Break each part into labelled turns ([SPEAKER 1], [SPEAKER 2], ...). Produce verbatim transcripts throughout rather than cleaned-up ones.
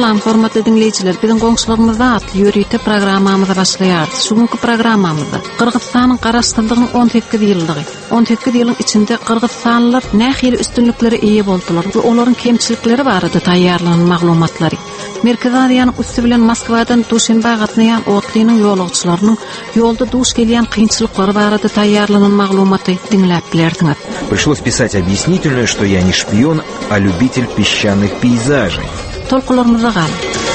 [SPEAKER 1] Salam hormatly dinleyiciler, bizim goňşularymyzda atly ýörüýte programmamyza başlaýardy. Şugunky programmamyzda Kyrgyzstanyň garaşdyrlygynyň on sekiz ýyllygy. on sekiz ýylyň içinde Kyrgyzstanlylar nähili üstünliklere eýe boldylar we olaryň kemçilikleri barada taýýarlanan maglumatlary. Merkezi Aziýanyň üstü bilen Moskwadan Duşenbe gatnaýan otlynyň ýolagçylarynyň ýolda duş gelýän kynçylyklary barada taýýarlanan maglumaty dinläp bilerdiňiz.
[SPEAKER 2] Пришлось писать объяснительную, что я не шпион, а любитель песчаных пейзажей.
[SPEAKER 1] Tolkularymyza gal.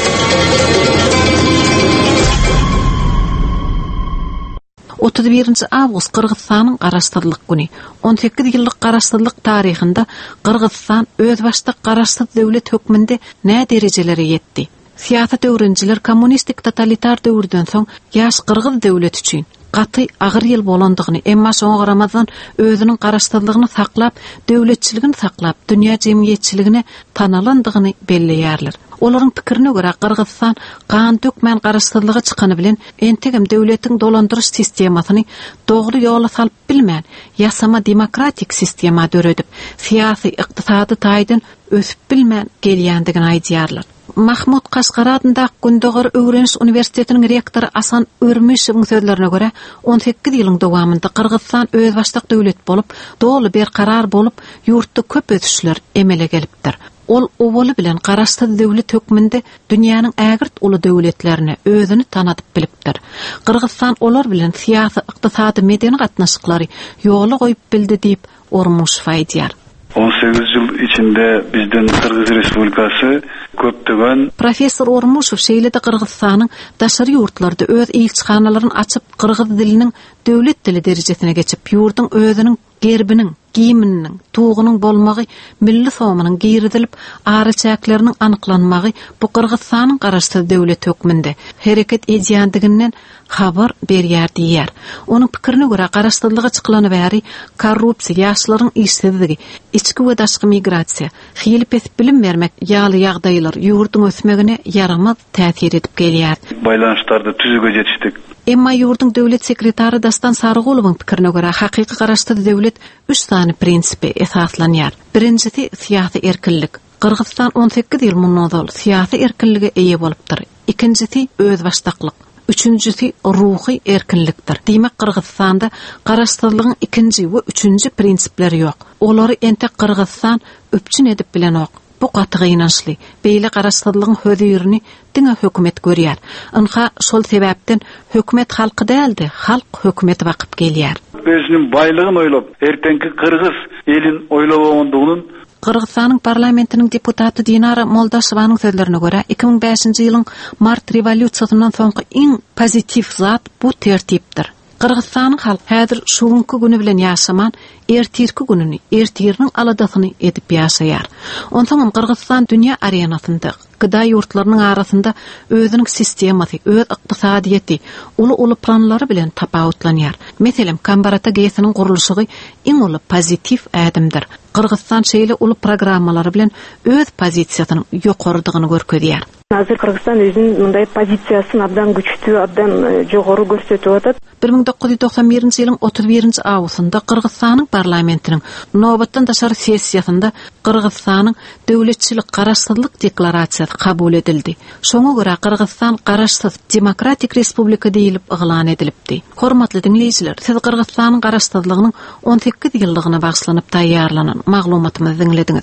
[SPEAKER 1] otuz birinji awgust Kyrgyzstanyň garaşdyrlyk güni. on sekiz ýyllyk garaşdyrlyk taryhynda Kyrgyzstan öz başda garaşsyz döwlet hökmünde nä derejelere ýetdi? Siýasat öwrenjiler kommunistik totalitar döwürden soň ýaş Kyrgyz döwlet üçin gaty agyr ýyl bolandygyny, emma şoňa garamazdan özüniň garaşdyrlygyny saklap, döwletçiligini saklap, dünýä jemgyýetçiligine tanalandygyny belleýärler. Olaryň pikirine görä Kyrgyzstan gan dökmän garaşdyrlygy çykany bilen entegem döwletiň dolandyryş sistemasyny dogry ýola salyp bilmän, ýasama demokratik sistema döredip, siýasy ykdysady taýdan ösüp bilmän gelýändigini aýdýarlar. Mahmud Kaşgar adında Gündoğar Öwreniş Üniversitetiniň rektory Asan Örmüşewiň sözlerine göre on sekiz ýylyň dowamında Kyrgyzstan öz başlyk döwlet bolup, dogly berkarar bolup, ýurtda köp ötüşler emele gelipdir. Ol owaly bilen garaşsyz döwlet hökmünde dünýäniň ägirt uly döwletlerine özüni tanadyp bilipdir. Kyrgyzstan olar bilen siýasy, ykdysady, medeni gatnaşyklary ýoly goýup bildi diýip Ormuş faýdýar.
[SPEAKER 3] on sekiz yıl içinde bizden Kırgız Respublikası köptögen
[SPEAKER 1] Professor Ormuşew şeýlede Kyrgyzstanyň daşary ýurtlarda öz elçixanalaryny açyp kyrgyz diliniň döwlet dili derejesine geçip ýurduň özüniň gerbiniň, giyiminiň, tuğunyň bolmagy, milli somanyň giridilip, araçaklarının anyklanmagy bu Kyrgyzstanyň garaşsyz döwlet hökmünde hereket edýändiginden habar berýär diýär. Onuň pikirine görä garaşdyrlyga çykylany bäri korrupsiýa, ýaşlaryň işsizligi, içki we daşky migrasiýa, hilip etip bilim bermek ýaly ýagdaýlar ýurduň ösmegine yaramaz täsir edip gelýär.
[SPEAKER 3] Baýlanşlarda tüzüge ýetişdik.
[SPEAKER 1] Emma ýurduň döwlet sekretary Dastan Sarıgołowyň pikirine görä hakyky garaşsyz döwlet üç sany prinsipi esaslanýar. Birinjisi siýasy erkinlik. Kyrgyzstan on sekiz ýyl mundan siýasy erkinlige eýe bolupdyr. Ikincisi öz başdaklyk. Üçüncüsü ruhy erkinlikdir. Diýmek Kyrgyzstanda garaşsyzlygyň ikinji we üçünji prinsipleri ýok. Olary entek Kyrgyzstan öpçün edip bilen ok. Bu gaty gynançly. Beýle garaşsyzlygyň hödürini diňe hökümet görýär. Ynha şol sebäpden hökümet halky däldi, halk hökümeti wakyp gelýär.
[SPEAKER 3] Özüniň baýlygyny oýlap, ertenki Kırgız elin oýlawandygynyň
[SPEAKER 1] Kyrgyzstanyň parlamentiniň deputaty Dinara Moldashowanyň sözlerine görä iki ming beşinji ýylyň mart rewolýusiýasyndan soňky iň pozitiv zat bu tertipdir. Kyrgyzstanyň halk häzir şugunky güni bilen ýaşaman, ertirki gününi, ertiriniň aladasyny edip ýaşaýar. Onsoň Kyrgyzstan dünýä arenasynda gyda ýurtlarynyň arasynda özüniň sistemasy, öz ykdysadyety, uly-uly planlary bilen tapawutlanýar. Meselem, Kambarata GESiniň gurulşy iň uly pozitiv ädimdir. Kyrgyzstan şeýle uly programmalary bilen öz pozisiýasyny ýokardygyny görkezýär.
[SPEAKER 4] Hazır Kırgızstan özünün mınday pozisiýasyny abdan güçlü, abdan jogary gösterip atat.
[SPEAKER 1] bir ming dokuz ýüz doksan birinji ýylyň otuz birinji awgustynda Kyrgyzstanyň parlamentiniň nobatdan daşary sessiýasynda Kyrgyzstanyň döwletçilik garaşsyzlyk deklarasiýasy kabul edildi. Şoňa görä Kyrgyzstan garaşsyz demokratik respublika diýilip yglan edilipdi. Hormatly dinleýijiler, siz Kyrgyzstanyň garaşsyzlygynyň on sekiz ýyllygyna baglanyp taýýarlanan maglumatymyzy dinlediňiz.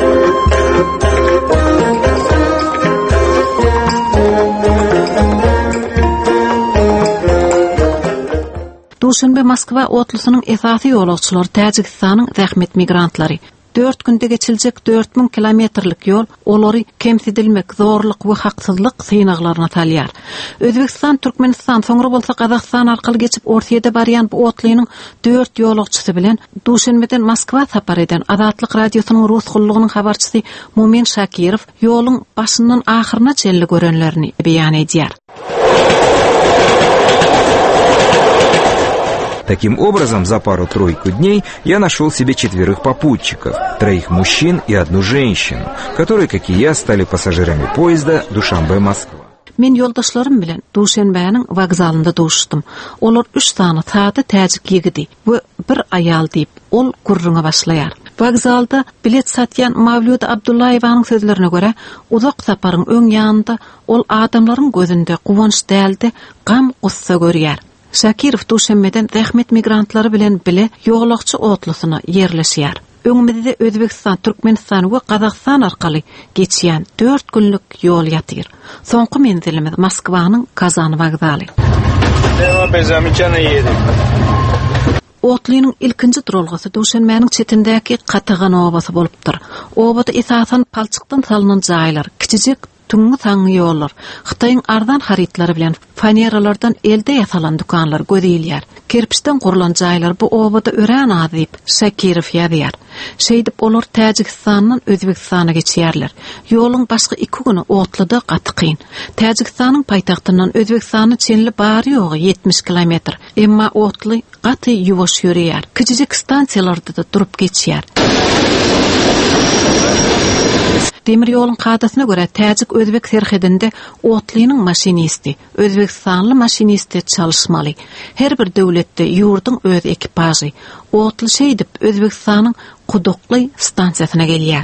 [SPEAKER 1] Duşenbe Moskwa otlusynyň esasy ýolagçylary Täjikistanyň zähmet migrantlary. dört günde geçiljek dört ming kilometrlik ýol olary kemsidilmek, zorluk we haksyzlyk synaklaryna talýar. Özbekistan, Türkmenistan, soňra bolsa Kazakystan arkaly geçip Orsiýede barýan bu otlynyň dört ýolagçysy bilen Duşenbeden Moskwa sapar eden Azatlyk radiosynyň rus gullugynyň habarçysy Mumin Şakirow ýoluň başyndan ahyryna çelli görenlerini beýan edýär.
[SPEAKER 2] Таким образом, за пару-тройку дней я нашел себе четверых попутчиков, троих мужчин и одну женщину, которые, как и я, стали пассажирами поезда Душанбе-Москва.
[SPEAKER 1] Men yoldaşlarım bilen Duşenbe'nin vokzalında duşdum. Olar üç tane tadı täjik ýigidi we bir ayal diýip ol gurruna başlaýar. Vokzalda bilet satyan Mavlud Abdullayevaning sözlerine göre uzak saparın öň ýanynda ol adamlaryň gözünde guwanç däldi, gam gussa görýär. Şakirov Duşanbeden rahmet migrantlary bilen bile ýoglakçy otlusyna yerleşýär. Öňümizde Özbekistan, Türkmenistan we Kazakystan arkaly geçýän dört günlük ýol ýatyr. Soňky menzilimiz Moskwanyň Kazan wagzaly. Otlynyň ilkinji durulgasy Duşanbanyň çetindäki Katagan obasy bolupdyr. Obada esasan palçykdan salynan jaýlar, kiçijek tüňňi taňy ýollar, Hytaýyň ardan haritlary bilen faneralardan elde ýasalan dukanlar gözelýär. Kerpişden gurulan jaýlar bu obada örän adyp Şakirov ýazýar. Şeýdip olar Täjikistanyň Özbekistana geçýärler. Ýoluň başga iki güni otlyda gatykyn. Täjikistanyň paýtagtyndan Özbekistana çenli bary ýogy yetmiş kilometr. Emma otly gaty ýuwaş ýörýär. Kiçijek stansiýalarda da durup geçýär. Demir ýoluň kadasyna görä Täjik Özbek serhedinde otlynyň maşinisti, Özbekistanly maşinisti çalışmaly. Her bir döwletde ýurduň öz ekipaży otly şeýdip Özbekistanyň Kudukly stansiýasyna gelýär.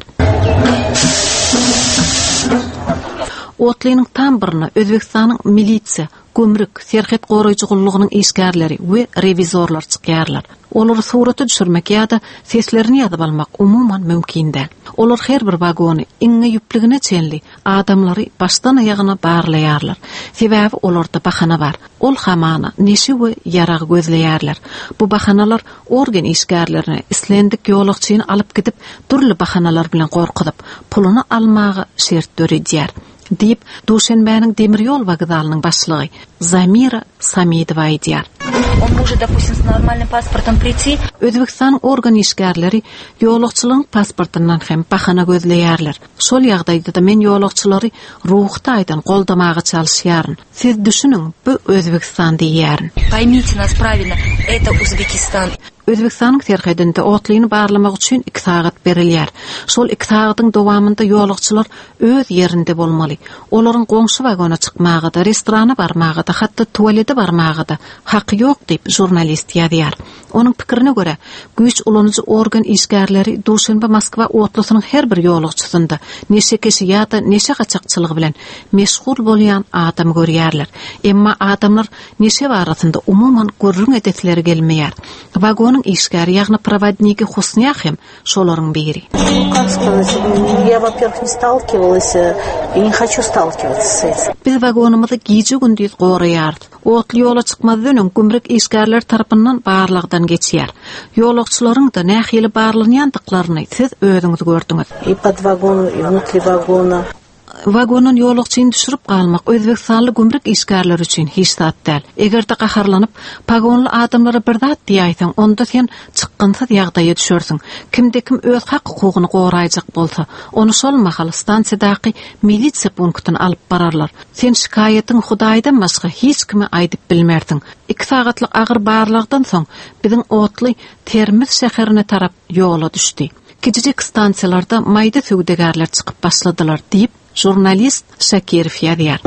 [SPEAKER 1] Otlynyň tam birini Özbekistanyň milisiýa, gömrük, serhet goraýjy gullugynyň işgärleri we revizorlar çykýarlar. Olar suraty düşürmek ýa-da seslerini ýazyp almak umumyň mümkin däl. Olar her bir wagony iňňe ýüpligine çenli adamlary başdan aýagyna barlaýarlar. Sebäbi olarda bahana bar. Ol hamana neşe we ýarag gözleýärler. Bu bahanalar organ işgärlerini islendik ýolakçyny alyp gidip turly bahanalar bilen gorkudyp puluny almagy şert döredýär. Deyip Duşanbanyň demir ýol wagzalynyň başlygy Zamira Samidova aýdýar.
[SPEAKER 5] Он может, допустим, с нормальным паспортом прийти.
[SPEAKER 1] Özbekistan organ işgärleri ýolakçylygyň pasportyndan hem bahana gözleýärler. Şol ýagdaýda da men ýolakçylary ruhta aýdan goldamagy çalyşýaryn. Siz düşünüň, bu Özbekistan diýärin.
[SPEAKER 5] Поймите нас правильно, это Узбекистан.
[SPEAKER 1] Özbekistanyň serhedinde otlyny barlamak üçin iki saat berilýär. Şol iki saatyň dowamında ýolakçylar öz ýerinde bolmaly. Olaryň goňşy wagona çykmagy da, restorana barmagy da, hatda tualete barmagy da haky ýok diýip jurnalist ýazýar. Onuň pikirine görä, güýç ulanyjy organ işgärleri Duşanbe Moskwa otlusynyň her bir ýolakçysynda neşe kişi ýa-da neşe gaçakçylygy bilen meşgul bolýan adam görýärler. Emma adamlar neşe barasynda umumyň görüň edetleri gelmeýär. Vagon işgär, ягны проводники Хусня hem şolaryň biri.
[SPEAKER 6] Как сказать, я, во-первых, не сталкивалась и не хочу сталкиваться с этим.
[SPEAKER 1] Biz vagonumyzy giýje gündüz goraýardy. Otly ýola çykmadan öň gümrük işgärler tarapyndan barlagdan geçýär. Ýolakçylaryň da nähili barlanýandyklaryny siz özüňiz gördüňiz.
[SPEAKER 6] И под вагоном, и внутри вагона.
[SPEAKER 1] Vagonun ýolakçyny düşürüp galmak Özbekstanly gümrük işgärleri üçin hiç zat däl. Eger de gaharlanyp pagonly adamlara bir zat diýýäň, onda sen çykgynsyz ýagdaýa düşersiň. Kimde-kim öz hak hukugyny goraýjak bolsa, onu şol mahal stansiýadaky milisiýa punktuna alyp bararlar. Sen şikayetin Hudaýdan başga hiç kime aýdyp bilmersiň. iki saatlyk agyr barlagdan soň biziň otly Termiz şäherine tarap ýola düşdi. Kiçijek stansiýalarda maýda söwdegärler çykyp başladylar diýip jurnalist Şakirov ýazýar.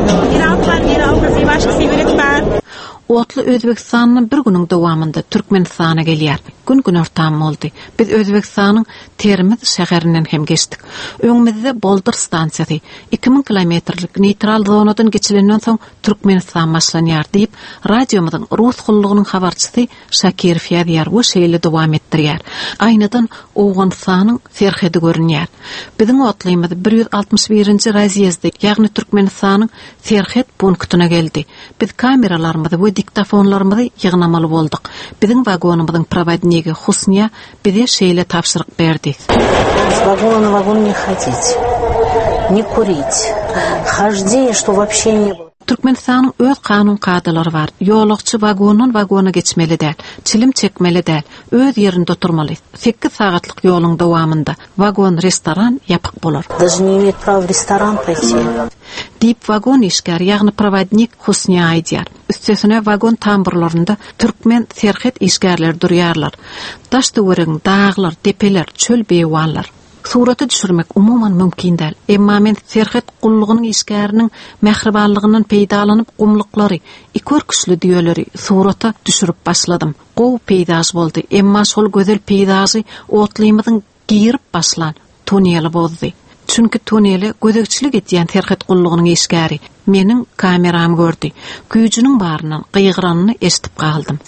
[SPEAKER 1] Otly Özbekistanyň bir günüň dowamında Türkmenistana gelýär. Gün gün ortam boldy. Biz Özbekistanyň Termiz şäherinden hem geçdik. Öňümizde Boldur stansiýasy iki ming kilometrlik neutral zonadan geçilenden soň Türkmenistan başlanýar diýip radiomyzyň rus gullugynyň habarçysy Şakirov ýazýar we şeýle dowam etdirýär. Aýnadan Owganstanyň serhedi görünýär. Biziň otlymyz bir ýüz altymyş birinji razýezde, ýagny Türkmenistanyň serhet punktuna geldi. Biz kameralarymyzy we diktafonlarymyzy ýygnamaly boldyk. Biziň vagonumyzyň проводники Хусня bize şeýle tapşyryk berdi.
[SPEAKER 6] С вагона на вагон не ходить, не курить. Хождение, что вообще не было.
[SPEAKER 1] Türkmenistanyň öz kanun kadalary bar. Ýolakçy vagondan vagona geçmeli däl, çilim çekmeli däl, öz ýerinde oturmaly. sekiz saatlyk ýoluň dowamında vagon restoran ýapyk bolar.
[SPEAKER 6] Даже не имеет права в ресторан пойти.
[SPEAKER 1] Deyip vagon işgär, ýagny проводник Husnya aýdýar. Üstesine vagon tamburlarynda türkmen serhet işgärler durýarlar. Daş döwreň, dağlar, tepeler, çöl beýwanlar. Suraty düşürmek umumyň mümkin däl. Emma men serhet gullugynyň işgäriniň mähribanlygynyň peýdalanyp gumlyklary, ikör küçli diýeleri surata düşürüp başladym. Gow peýdaz boldy. Emma şol gözel peýdazy otlymyzyň giyirip başlan tuneli boldy. Çünki tuneli gödekçilik etýän terhet gullugynyň eşgäri meniň kameram gördü. Güýjüniň barынан gıýgıranyny eşitip galdym.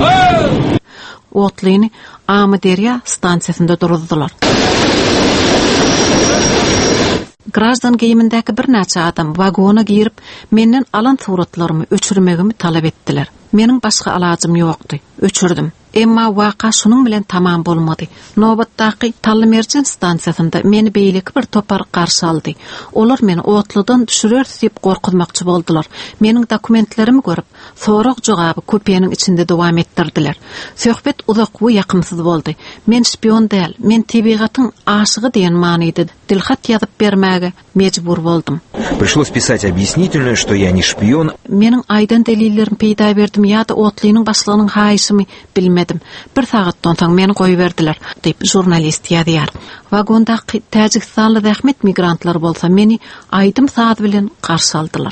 [SPEAKER 1] Otlyny Amaderya stansiýasynda durdular. Grazdan geyimindäki bir näçe adam wagona girip menden alan suratlarymy öçürmegimi talap etdiler. Meniň başga alajym ýokdy. Öçürdüm. Emma waka şunun bilen tamam bolmady. Nobatdaky Tallymerjen stansiýasynda meni beýleki bir topar garşy aldy. Olar meni otludan düşürer diýip gorkutmakçy boldular. Meniň dokumentlerimi görüp, soraq jogaby köpeýeniň içinde dowam etdirdiler. Söhbet uzak we ýakymsyz boldy. Men şpion däl, men tabigatyň aşygy diýen manydy. Dilhat ýazyp bermäge mejbur boldum.
[SPEAKER 2] Пришлось писать объяснительную, что я не шпион.
[SPEAKER 1] Meniň aýdan delillerim peýda berdim ýa-da otlynyň başlygynyň haýysymy bilmedim. Bir sagatdan soň meni goýberdiler diýip jurnalist ýazýar. Wagondaky Täjikstanly rahmet migrantlar bolsa meni aýdym saat bilen garşy aldylar.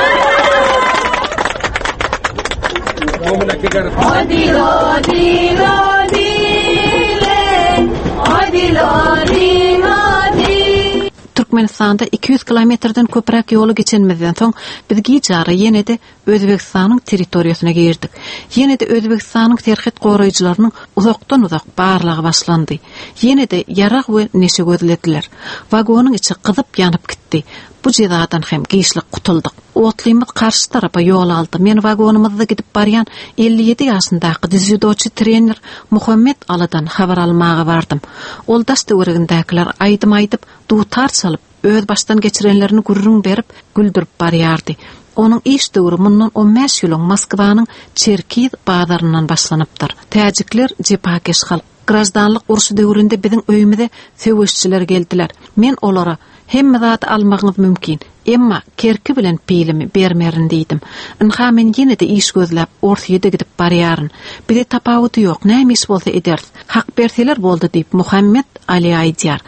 [SPEAKER 1] Türkmenistanda iki yüz kilometrden köprek ýolu geçenmeden soň biz giýjary ýene de Özbekistanyň territoriýasyna girdik. Ýene de Özbekistanyň terhet goraýjylarynyň uzakdan uzak barlygy başlandy. Ýene de ýarag we neşe gözlediler. Wagonyň içi gyzyp ýanyp gitdi. Bu jedadan hem giýişlik gutuldyk. Otlymyz karşı tarafa ýol aldy. Men wagonymyzda gidip barýan elli ýedi ýaşyndaky dizidoçy trener Muhammed Aladan habar almaga bardym. Ol daşdy öregindekiler aýdym aýdyp dutar salyp öz baştan geçirenlerini gurrun berip güldürüp barýardy. Onun iş döwrü mundan on beş ýyl Moskwanyň Çerkiz bazaryndan başlanypdyr. Täjikler jepakeş halk. Grazdanlyk uruşy döwründe biziň öýümizde söwüşçiler geldiler. Men olara hemme zat almagyňyz mümkin. Emma kerki bilen peýlimi bermerin diýdim. Inha men ýene de iş gözläp ortaýda gidip barýaryn. Bide tapawuty ýok, näme iş bolsa eder. Hak berseler boldy diýip Muhammed Ali aýdýar.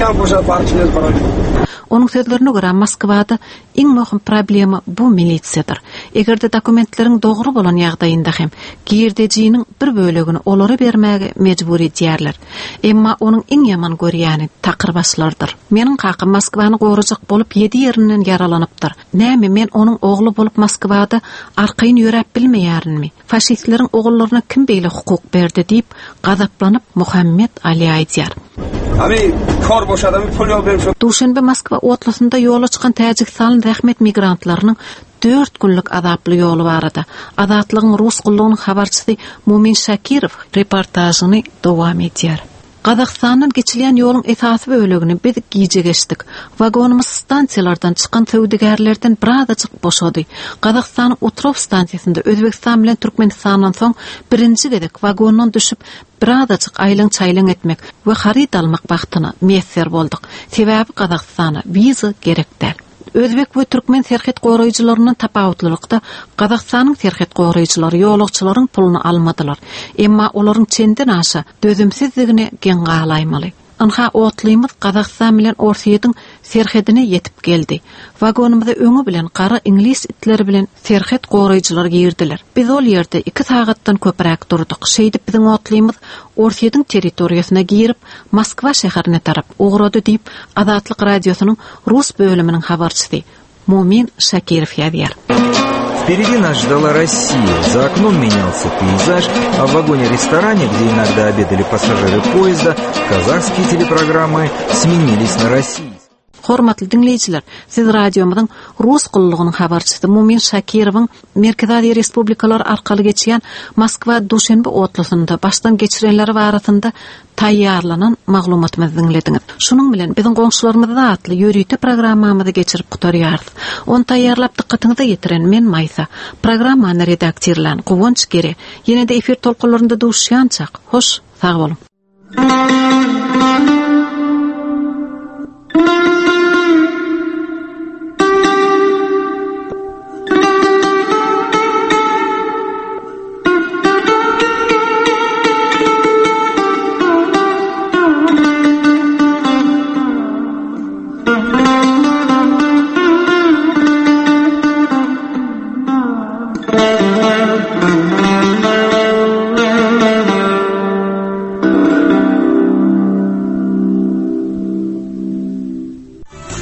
[SPEAKER 1] Onun sözlerine göre Moskwada iň möhüm problema bu milisiýadyr. Egerde dokumentleriň dogry bolan ýagdaýynda hem girdejiniň bir bölegini olary bermäge mejbur edýärler. Emma onun iň ýaman görýäni takyrbaşlardyr. Meniň kakym Moskwany gorajak bolup ýedi ýerinden yaralanypdyr. Näme men onun ogly bolup Moskwada arkaýyn ýörep bilmeýärmi? Faşistleriň ogullaryna kim beýle hukuk berdi diýip gazaplanyp Muhammed Ali aýdýar.
[SPEAKER 7] Abi kor boş adamı pul yol bermiş.
[SPEAKER 1] Duşanbe Moskva otlasında yola çykan Täjikstanly rahmet migrantlarynyň dört günlük azaply ýolu barada. Azatlygyň rus gullugynyň habarçysy Mumin Şakirow reportażyny dowam etýär. Qazaqstandan geçilen ýoluň esasy bölegini biz giýje geçdik. Wagonymyz stansiýalardan çykan söwdegärlerden birazajyk boşady. Qazaqstanyň Otrov stansiýasynda Özbekistan bilen Türkmenistandan soň birinji gedek wagondan düşüp birazajyk aýlyň çaýlyň etmek we harit almak bagtyna meýser boldyk. Sebäbi Qazaqstana wiza gerekdir. Özbek we Türkmen terhet goraýjylarynyň tapawutlylykda Qazaqstanyň terhet goraýjylary ýolagçylaryň puluny almadylar. Emma olaryň çenden aşa dözümsizligine gen galaýmaly. Anha otlymyz Qazaqstan bilen Orsiýadyň serhedine yetip geldi. Wagonymyzda öňü bilen qara inglis itleri bilen serhed goraýjylar girdiler. Biz ol ýerde iki sagatdan köprek durduk. Şeýdip biziň otlymyz Orsiýadyň territoriýasyna girip Moskwa şäherine tarap ugrady diýip Azatlyk radiosynyň rus bölüminiň habarçysy Mumin Şakirow ýazýar.
[SPEAKER 2] Впереди нас ждала Россия. За окном менялся пейзаж, а в вагоне-ресторане, где иногда обедали пассажиры поезда, казахские телепрограммы сменились на Россию.
[SPEAKER 1] Hormatly dinleýijiler, siz radiomyzyň rus gullugynyň habarçysy Mumin Şakirowyň Merkezi Respublikalar arkaly geçýän Moskwa Duşanbe otlasynda başdan geçirenleri barasynda taýýarlanan maglumatmy dinlediňiz. Şunuň bilen biziň goňşularymyzda atly ýörüýte programmamyzy geçirip gutarýarys. Onu taýýarlap dikkatiňize ýetiren men Maýsa. Programmany redaktorlan Gowunç Gere. Ýene de efir tolkunlarynda duşýançak. Hoş, sag bolun.